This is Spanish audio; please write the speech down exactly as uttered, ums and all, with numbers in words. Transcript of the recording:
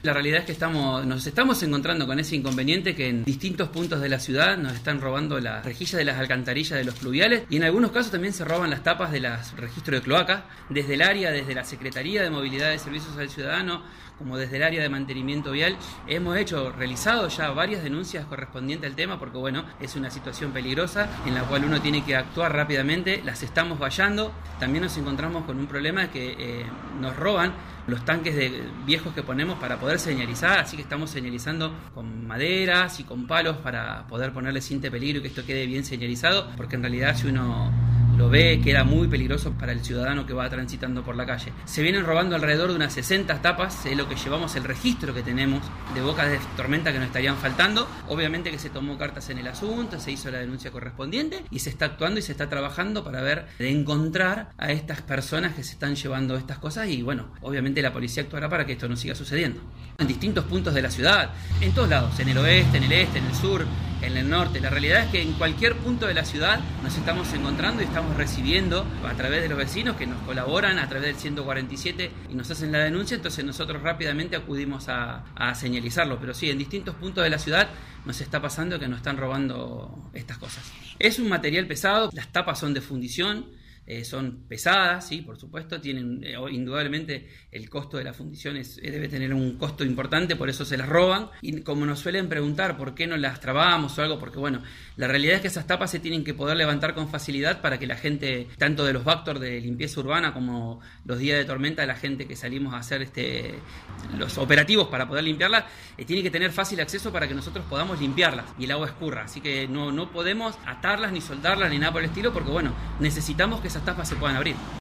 La realidad es que estamos, nos estamos encontrando con ese inconveniente que en distintos puntos de la ciudad nos están robando las rejillas de las alcantarillas de los pluviales y en algunos casos también se roban las tapas de los registros de cloacas, desde el área, desde la Secretaría de Movilidad y Servicios al Ciudadano, como desde el área de mantenimiento vial. Hemos hecho, realizado ya varias denuncias correspondientes al tema porque bueno, es una situación peligrosa en la cual uno tiene que actuar rápidamente, las estamos vallando. También nos encontramos con un problema que eh, nos roban los tanques de viejos que ponemos para poder señalizar, así que estamos señalizando con maderas y con palos para poder ponerle cinta de peligro y que esto quede bien señalizado, porque en realidad si uno lo ve queda muy peligroso para el ciudadano que va transitando por la calle. Se vienen robando alrededor de unas sesenta tapas, es lo que llevamos, el registro que tenemos de bocas de tormenta que nos estarían faltando. Obviamente que se tomó cartas en el asunto, se hizo la denuncia correspondiente y se está actuando y se está trabajando para ver de encontrar a estas personas que se están llevando estas cosas y bueno, obviamente la policía actuará para que esto no siga sucediendo. En distintos puntos de la ciudad, en todos lados, en el oeste, en el este, en el sur, en el norte. La realidad es que en cualquier punto de la ciudad nos estamos encontrando y estamos recibiendo a través de los vecinos que nos colaboran a través del ciento cuarenta y siete y nos hacen la denuncia, entonces nosotros rápidamente acudimos a, a señalizarlo. Pero sí, en distintos puntos de la ciudad nos está pasando que nos están robando estas cosas. Es un material pesado, las tapas son de fundición. Eh, son pesadas, sí, por supuesto, tienen eh, indudablemente el costo de la fundición es, eh, debe tener un costo importante, por eso se las roban. Y como nos suelen preguntar por qué no las trabamos o algo, porque bueno, la realidad es que esas tapas se tienen que poder levantar con facilidad para que la gente, tanto de los Bactor de limpieza urbana como los días de tormenta, la gente que salimos a hacer este los operativos para poder limpiarlas, eh, tiene que tener fácil acceso para que nosotros podamos limpiarlas y el agua escurra. Así que no, no podemos atarlas ni soldarlas ni nada por el estilo, porque bueno, necesitamos que esas tapas se puedan abrir.